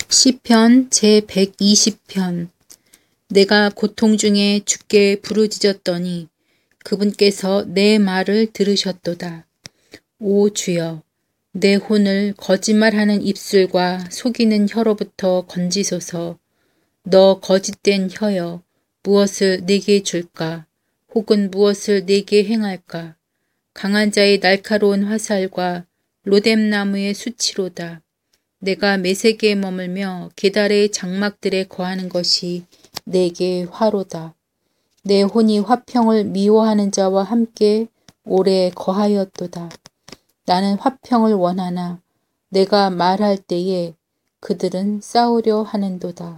시편 제120편. 내가 고통 중에 주께 부르짖었더니 그분께서 내 말을 들으셨도다. 오 주여, 내 혼을 거짓말하는 입술과 속이는 혀로부터 건지소서. 너 거짓된 혀여, 무엇을 내게 줄까? 혹은 무엇을 내게 행할까? 강한 자의 날카로운 화살과 로뎀나무의 수치로다. 내가 메세기에 머물며 게달의 장막들에 거하는 것이 내게 화로다. 내 혼이 화평을 미워하는 자와 함께 오래 거하였도다. 나는 화평을 원하나 내가 말할 때에 그들은 싸우려 하는도다.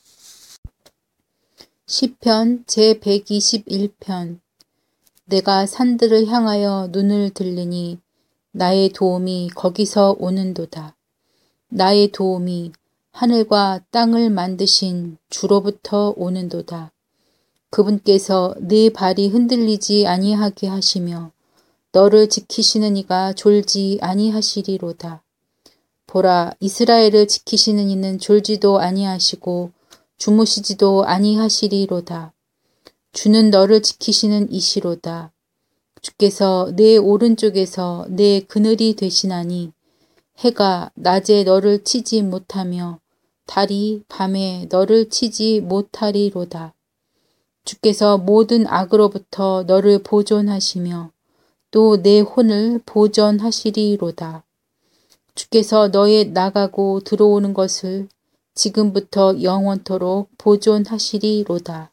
시편 제121편. 내가 산들을 향하여 눈을 들리니 나의 도움이 거기서 오는도다. 나의 도움이 하늘과 땅을 만드신 주로부터 오는도다. 그분께서 네 발이 흔들리지 아니하게 하시며 너를 지키시는 이가 졸지 아니하시리로다. 보라, 이스라엘을 지키시는 이는 졸지도 아니하시고 주무시지도 아니하시리로다. 주는 너를 지키시는 이시로다. 주께서 내 오른쪽에서 내 그늘이 되시나니 해가 낮에 너를 치지 못하며 달이 밤에 너를 치지 못하리로다. 주께서 모든 악으로부터 너를 보존하시며 또 내 혼을 보전하시리로다. 주께서 너의 나가고 들어오는 것을 지금부터 영원토록 보존하시리로다.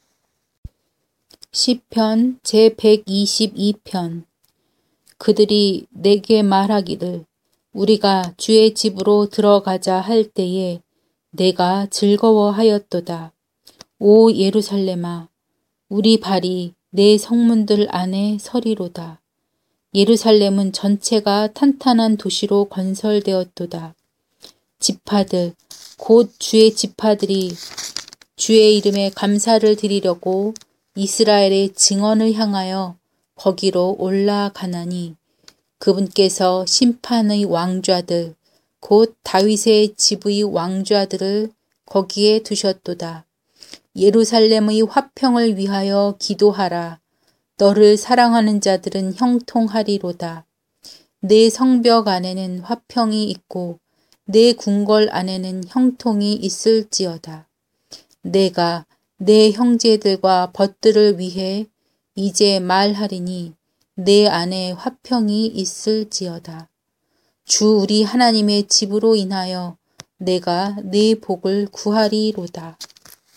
시편 제122편. 그들이 내게 말하기를 우리가 주의 집으로 들어가자 할 때에 내가 즐거워하였도다. 오 예루살렘아, 우리 발이 내 성문들 안에 서리로다. 예루살렘은 전체가 탄탄한 도시로 건설되었도다. 지파들, 곧 주의 지파들이 주의 이름에 감사를 드리려고 이스라엘의 증언을 향하여 거기로 올라가나니 그분께서 심판의 왕좌들, 곧 다윗의 집의 왕좌들을 거기에 두셨도다. 예루살렘의 화평을 위하여 기도하라. 너를 사랑하는 자들은 형통하리로다. 내 성벽 안에는 화평이 있고 내 궁궐 안에는 형통이 있을지어다. 내가 내 형제들과 벗들을 위해 이제 말하리니 내 안에 화평이 있을지어다. 주 우리 하나님의 집으로 인하여 내가 내 복을 구하리로다.